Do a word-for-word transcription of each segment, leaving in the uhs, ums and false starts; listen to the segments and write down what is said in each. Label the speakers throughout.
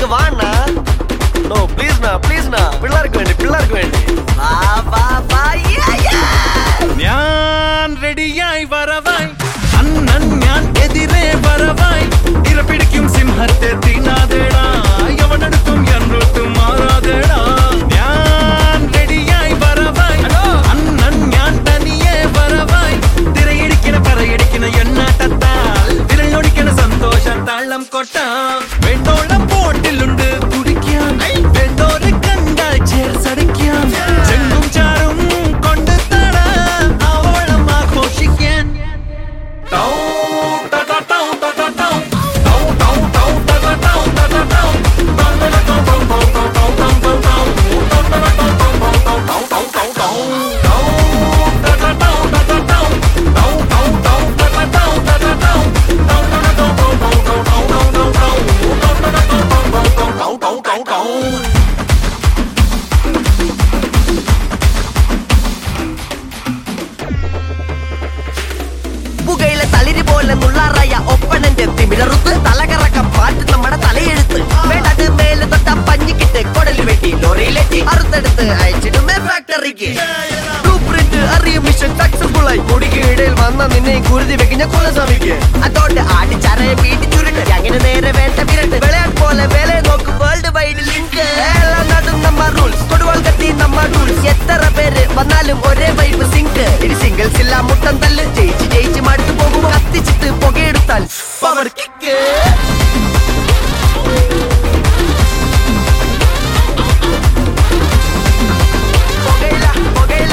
Speaker 1: വാണ no please നാ please നാ പിള്ളേർക്ക് വേണ്ടി പിള്ളേർക്ക് വേണ്ടി വാ വാ വാ
Speaker 2: ഞാൻ റെഡിയായി വരവായി അണ്ണൻ ഞാൻ എതിരെ വരവായി ഇരപിടിക്കും സിംഹത്തെ തീനാതേടാ എവനെടുക്കും എന്നൊട്ടും മാറാതേടാ ഞാൻ റെഡിയായി വരവായി അണ്ണൻ ഞാൻ തനിയെ വരവായി തിരയിടിക്കണ പറയടിക്കണ എണ്ണാട്ടത്താൽ വിരലൊടിക്കണ സന്തോഷം താളം കൊട്ടാം വേണ്ടോളം ബോട്ടിലുണ്ട് കുടിക്കാൻ വേണ്ടോരെ കണ്ടാൽ ചേർച്ചടിക്കാം ചെങ്ങും ചാറും കൊണ്ട് തടാം ആവോളം ആഘോഷിക്കാൻ
Speaker 1: പുകയിലെ തളിരി പോലെ നുള്ളാറായ ഒപ്പനന്റെ തിമിഴറുത്ത് തലകറക്കം പാട്ട് നമ്മുടെ തലയെഴുത്ത് വേണ്ടത് മേലെ തൊട്ട പഞ്ഞിക്കിട്ട് കൊടല് വെട്ടി ലോറിയിലെത്തി അറുത്തെടുത്ത് അയച്ചിടുമേ ഫാക്ടറിക്ക് ബ്ലൂ പ്രിന്റ് അറിയും മിഷൻ സക്സസ്ഫുൾ ആയി മുടിക്ക് ഇടയിൽ വന്ന നിന്നെ കുരുതി വെക്കുന്ന കുലസ്വാമിക്ക് അതോണ്ട് ആടിച്ചറയെ വീട്ടി ചുരുട്ട് അങ്ങനെ നേരെ വേണ്ട വിരട്ട് വിളയാട്ട് പോലെ വേല നോക്കും വേൾഡ് വൈഡ് ലിങ്ക് എല്ലാം നടും നമ്മ റൂൾസ് കൊടുവാൾ കത്തി നമ്മ റൂൾസ് എത്ര പേര് വന്നാലും ഒരേ വൈബ് സിങ്ക് ഇനി സിംഗിൾസ് ഇല്ല മുട്ടം തല്ല് ജയിച്ച് ജയിച്ച് മടുത്തു പോകുമ്പോ കത്തിച്ചിട്ട് പുകയെടുത്താൽ പവർ കിക്ക് പുകയില പുകയില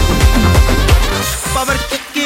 Speaker 2: പവർ കിക്ക്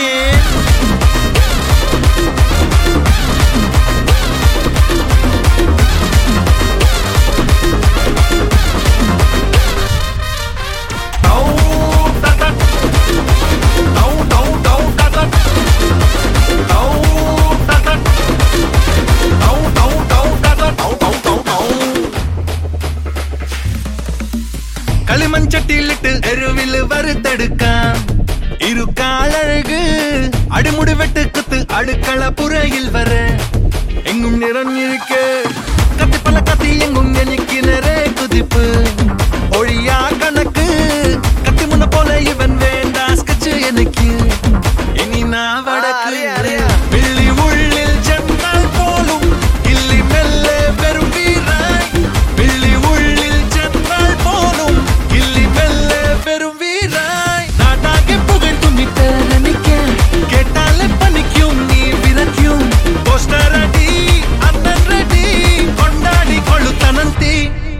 Speaker 2: കളിമൺചട്ടിയിലിട്ട് എരുവില് വറുത്തെടുക്കാം ഇരുക്കാളഴക് അടിമുടി വെട്ടുക്കത്ത് അടുക്കള പുറയിൽ വര എങ്ങും നിറഞ്ഞിരിക്ക് കത്തിപ്പല കത്തി എങ്ങും എനിക്ക് നിറേ കുതിപ്പ് ഒഴിയാ കണക്ക് കത്തിമുന്ന പോലെ ഇവൻ വേണ്ട സ്കച്ച് എനിക്ക് ഇനി നാ വടക്ക് വെള്ളി ഉള്ളിൽ ചെന്നാൽ പോലും ഇല്ലി മെല്ലെ വെറും വീരായി വെള്ളി ഉള്ളിൽ ചെന്നാൽ പോലും ഇല്ലി മെല്ലെ വെറും വീരായി നാടാകെ പുകഴ് തുമ്മിട്ടരണിക്കാൻ കേട്ടാലെ പനിക്കും നീ വിറയ്ക്കും പോസ്റ്റർ അടി അണ്ണൻ റെഡി കൊണ്ടാടി കൊള്ളുത്തനന്തി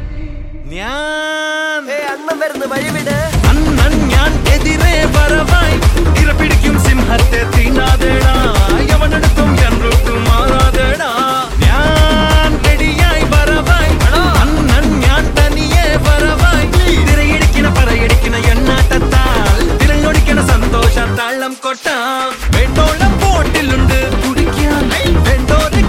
Speaker 2: ഞാൻ
Speaker 1: അണ്ണൻ വരുന്ന വഴിവിട്
Speaker 2: അണ്ണൻ ഞാൻ എതിരെ വരവായി ഇരപിടിക്കും സിംഹത്തെ തീനാതേടാ എവനെടുക്കും എന്നൊട്ടും മാറാതേടാ ഞാൻ റെഡിയായി വരവായി അണ്ണൻ ഞാൻ തനിയെ വരവായി തിരയിടിക്കണ പറയടിക്കണ എണ്ണാട്ടത്താൽ വിരലൊടിക്കണ സന്തോഷം താളം കൊട്ടാം വേണ്ടോളം ബോട്ടിലുണ്ട് കുടിക്കാൻ വേണ്ടോരെ